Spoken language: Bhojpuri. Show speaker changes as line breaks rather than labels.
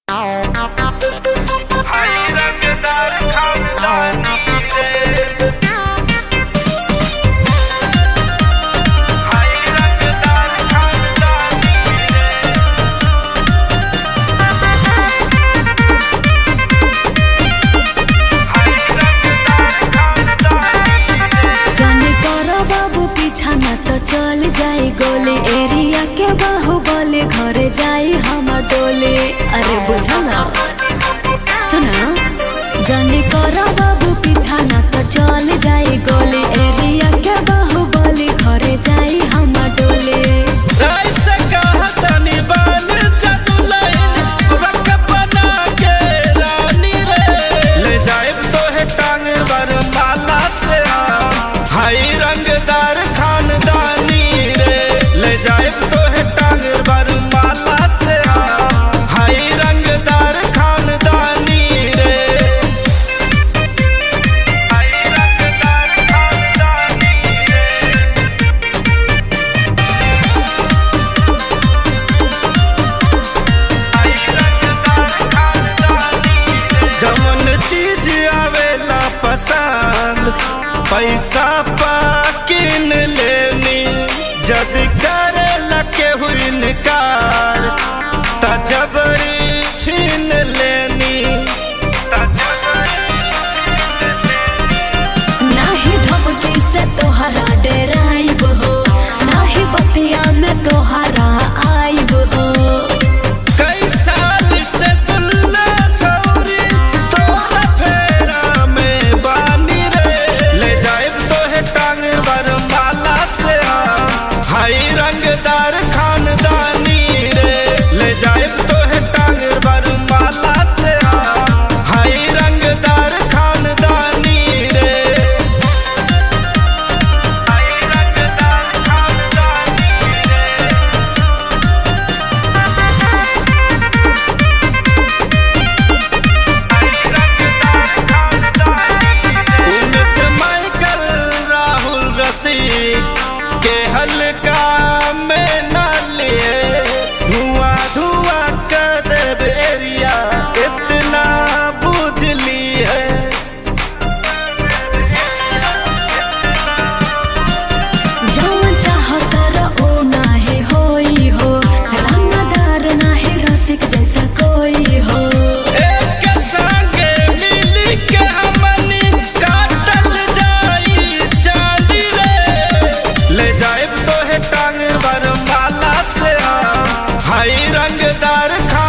चल जाई गोली एरिया के बाहुबली घरे जाई हम डोले। अरे बुझला सुना जाने करो बाबू पीछा ना तो चल जाई गोली एरिया के बाहुबली घरे जाई हम डोले।
पैसा पाकिन लेनी जद करे लके हुई निकार तजबरी छीन लेनी
नाही धमकी से तोहरा डराइब हो नाही बतिया में तोहरा आइब हो।
कई साल से सुनले छौरी तोरा फेरा में बानी रे ले जाइब तोहे टांग बर माला से हाई रंगदार खानदानी रे ले जाइब तोहे टांग बर माला से हाई रंगदार खानदानी रे हाई रंगदार खानदानी रे उनसे माइकल राहुल रसिक के हल्का में ना लिए धुआं धुआं कर देब एरिया इतना बुझ ली है।
जौन चाहत रहो नाहे होई हो रंगदार नाहे रसिक जैसा कोई हो।
एक संगे मिली के हमनी काटल जाई चांदी रे ले जाइब तोहे टांग बर माला से हाई रंगदार खा